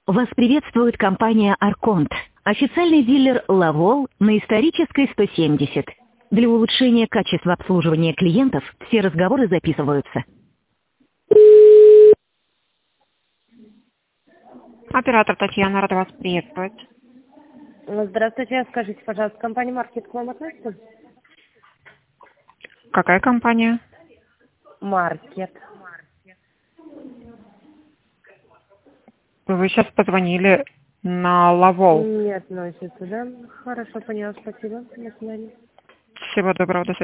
Вас приветствует компания «Арконт», официальный дилер «Лавол» на исторической 170. Для улучшения качества обслуживания клиентов все разговоры записываются. Оператор Татьяна, рада вас приветствовать. Здравствуйте, скажите, пожалуйста, компания «Маркет» к вам относится? Какая компания? «Маркет». Вы сейчас позвонили на Лавол. Не относится, да? Хорошо, поняла, спасибо. До свидания. Всего доброго, до свидания.